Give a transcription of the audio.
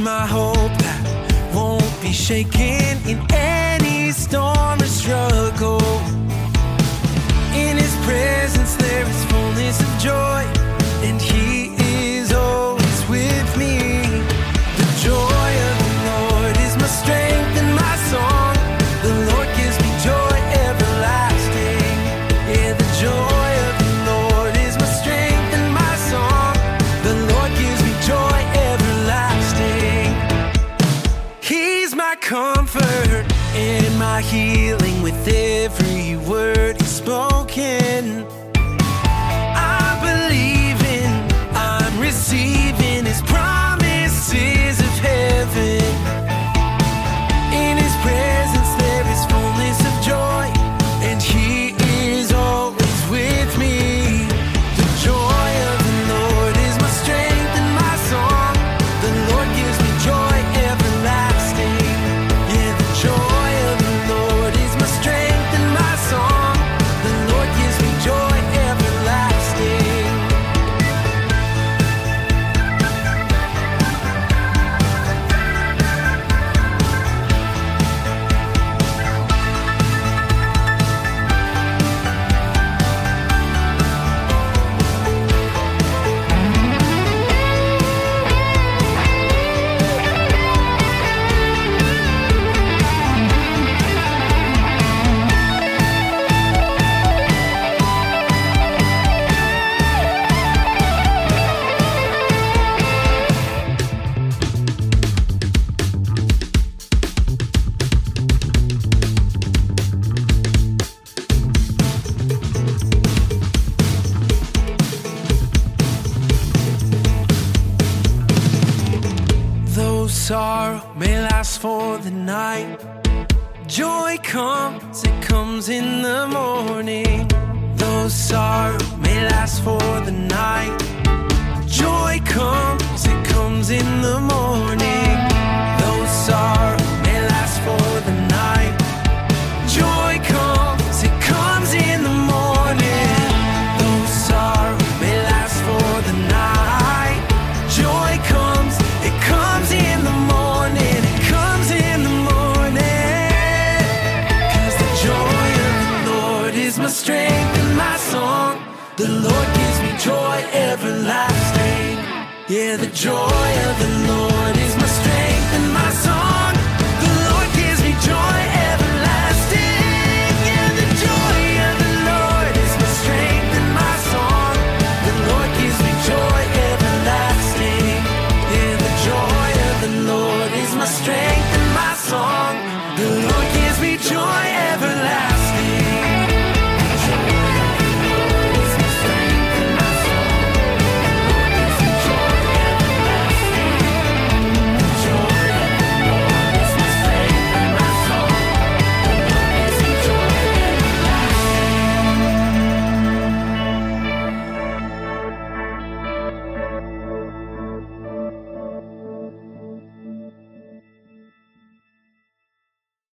my hope that won't be shaken in any storm or struggle. In His presence there is fullness of joy, and He is always with me. The joy of the Lord is my strength and my song. The Lord gives me joy everlasting. Yeah, the joy of the Lord is my strength and my song. The Lord gives me joy everlasting. He's my comfort and my healing with every word He's spoken. I'm believing, I'm receiving His promises of heaven. In His presence there is fullness of joy, and He is always with me. The joy of the Lord is my strength and my song. The Lord gives me joy everlasting. Yeah, the joy of the Lord is my strength and my song. The Lord gives me joy everlasting. Though sorrow may last for the night, joy comes, it comes in the morning. Though sorrow may last for the night, joy comes, it comes in the morning. Though sorrow may last for the night, joy comes, it comes in the morning. Though sorrow may last for the night, joy comes, it comes in the morning. It comes in the morning. 'Cause the joy of the Lord is my strength and my song. The Lord gives me joy everlasting. Yeah, the joy of the Lord is my strength and my song. The Lord gives me joy everlasting. Yeah, the joy of the Lord is my strength and my song. The Lord gives me joy everlasting. Yeah, the joy of the Lord is my strength and my song. The Lord gives me joy